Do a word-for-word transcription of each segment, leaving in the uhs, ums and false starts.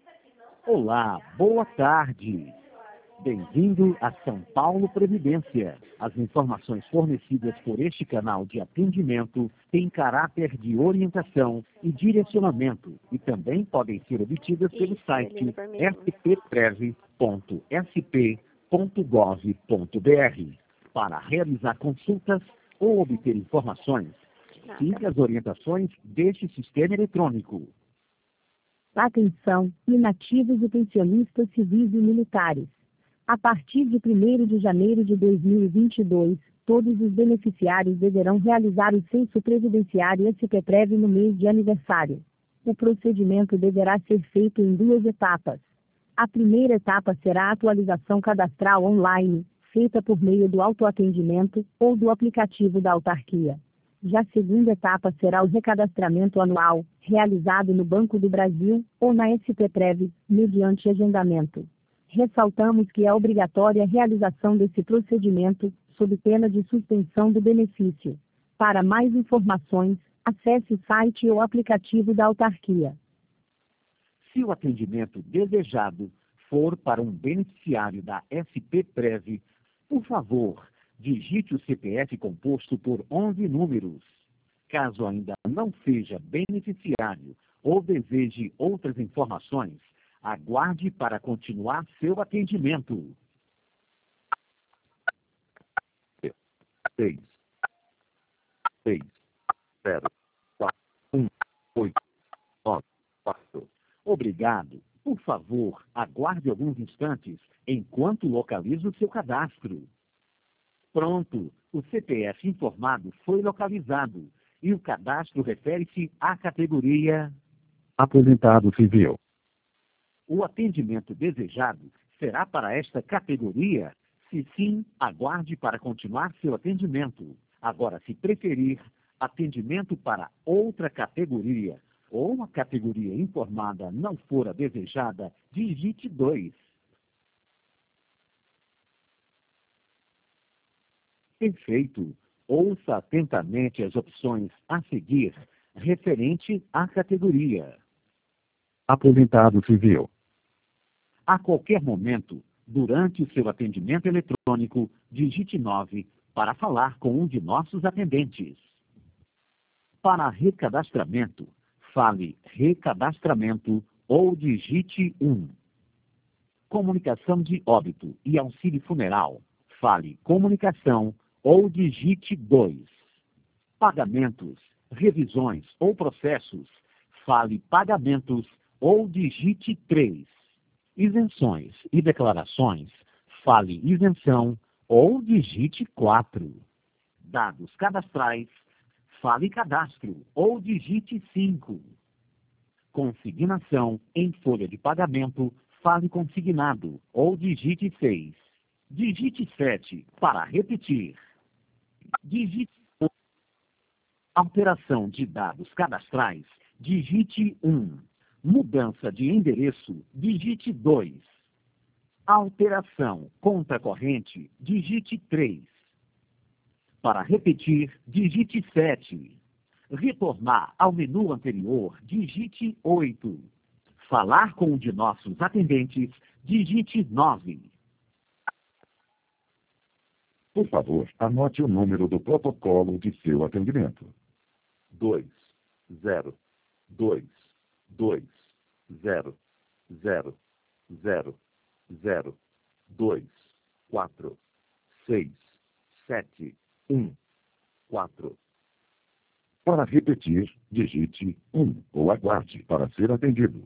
Olá, boa tarde. Bem-vindo a São Paulo Previdência. As informações fornecidas por este canal de atendimento têm caráter de orientação e direcionamento e também podem ser obtidas pelo Isso, site Helena Vermelho. s p prev ponto s p ponto gov ponto b r. Para realizar consultas ou obter informações, Nada. siga as orientações deste sistema eletrônico. Atenção, inativos e pensionistas civis e militares. A partir de primeiro de janeiro de dois mil e vinte e dois, todos os beneficiários deverão realizar o censo previdenciário S P Prev no mês de aniversário. O procedimento deverá ser feito em duas etapas. A primeira etapa será a atualização cadastral online, feita por meio do autoatendimento ou do aplicativo da autarquia. Já a segunda etapa será o recadastramento anual, realizado no Banco do Brasil ou na S P Prev, mediante agendamento. Ressaltamos que é obrigatória a realização desse procedimento, sob pena de suspensão do benefício. Para mais informações, acesse o site ou aplicativo da autarquia. Se o atendimento desejado for para um beneficiário da S P Prev, por favor, digite o C P F composto por onze números. Caso ainda não seja beneficiário ou deseje outras informações, aguarde para continuar seu atendimento. seis, seis, zero, quatro, um, oito, nove, quatro. Obrigado. Por favor, aguarde alguns instantes enquanto localizo seu cadastro. Pronto, o C P F informado foi localizado e o cadastro refere-se à categoria Aposentado Civil. O atendimento desejado será para esta categoria? Se sim, aguarde para continuar seu atendimento. Agora, se preferir, atendimento para outra categoria ou a categoria informada não for a desejada, digite dois. Perfeito. Ouça atentamente as opções a seguir, referente à categoria Aposentado Civil. A qualquer momento, durante seu atendimento eletrônico, digite nove para falar com um de nossos atendentes. Para recadastramento, fale recadastramento ou digite um. Comunicação de óbito e auxílio funeral, fale comunicação ou digite dois. Pagamentos, revisões ou processos, fale pagamentos ou digite três. Isenções e declarações, fale isenção ou digite quatro. Dados cadastrais, fale cadastro ou digite cinco. Consignação em folha de pagamento, fale consignado ou digite seis. Digite sete para repetir. Digite oito. Alteração de dados cadastrais, digite um. Mudança de endereço, digite dois. Alteração conta corrente, digite três. Para repetir, digite sete. Retornar ao menu anterior, digite oito. Falar com um de nossos atendentes, digite nove. Por favor, anote o número do protocolo de seu atendimento. dois, zero, dois, dois, zero, zero, zero, zero, dois, quatro, seis, sete, um, quatro. Para repetir, digite um ou aguarde para ser atendido.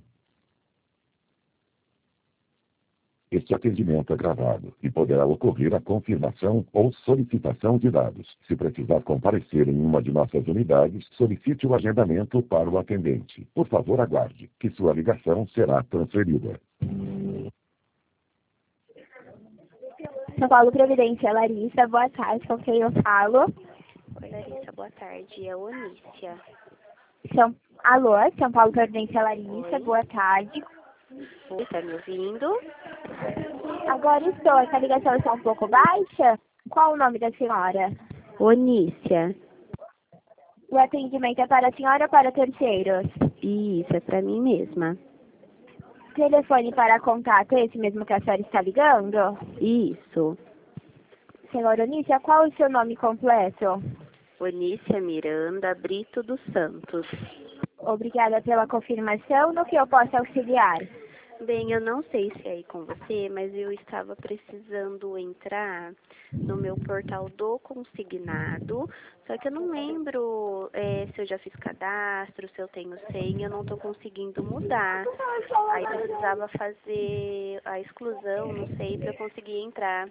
Este atendimento é gravado e poderá ocorrer a confirmação ou solicitação de dados. Se precisar comparecer em uma de nossas unidades, solicite o agendamento para o atendente. Por favor, aguarde, que sua ligação será transferida. São Paulo Previdência, Larissa, boa tarde, com quem eu falo? Oi, Larissa, boa tarde, é Onícia. São... Alô, São Paulo Previdência, Larissa, Oi. boa tarde. Oi, tá me ouvindo? Agora estou, essa ligação está um pouco baixa? Qual o nome da senhora? Onícia. O atendimento é para a senhora ou para terceiros? Isso, é pra mim mesma. Telefone para contato, é esse mesmo que a senhora está ligando? Isso. Senhora Onícia, qual é o seu nome completo? Onícia Miranda Brito dos Santos. Obrigada pela confirmação. No que eu posso auxiliar? Bem, eu não sei se é aí com você, mas eu estava precisando entrar no meu portal do consignado, só que eu não lembro é, se eu já fiz cadastro, se eu tenho senha, eu não estou conseguindo mudar. Aí precisava fazer a exclusão, não sei, para eu conseguir entrar.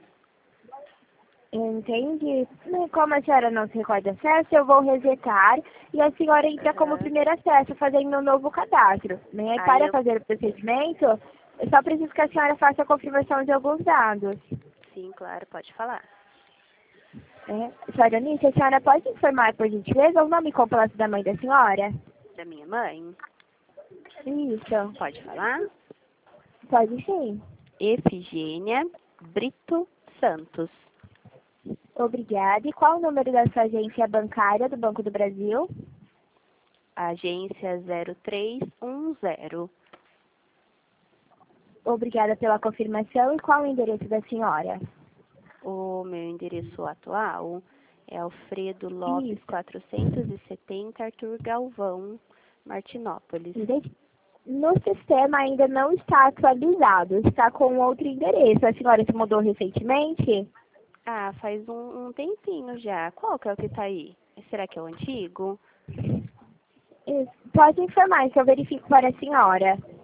Entendi. Como a senhora não se recorda acesso, eu vou resetar e a senhora entra Uhum. como primeiro acesso, fazendo um novo cadastro. Né? Aí Para eu- fazer o procedimento, eu só preciso que a senhora faça a confirmação de alguns dados. Sim, claro, pode falar. Né? Senhora Onícia, a senhora pode informar, por gentileza, o nome completo da mãe da senhora? Da minha mãe? Isso. Pode falar? Pode sim. Efigênia Brito Santos. Obrigada. E qual o número da sua agência bancária do Banco do Brasil? Agência zero três um zero. Obrigada pela confirmação. E qual o endereço da senhora? O meu endereço atual é Alfredo Lopes Isso. quatrocentos e setenta, Arthur Galvão, Martinópolis. No sistema ainda não está atualizado, está com outro endereço. A senhora se mudou recentemente? Ah, faz um, um tempinho já. Qual que é o que tá aí? Será que é o antigo? Isso. Pode informar, que eu verifico para a senhora.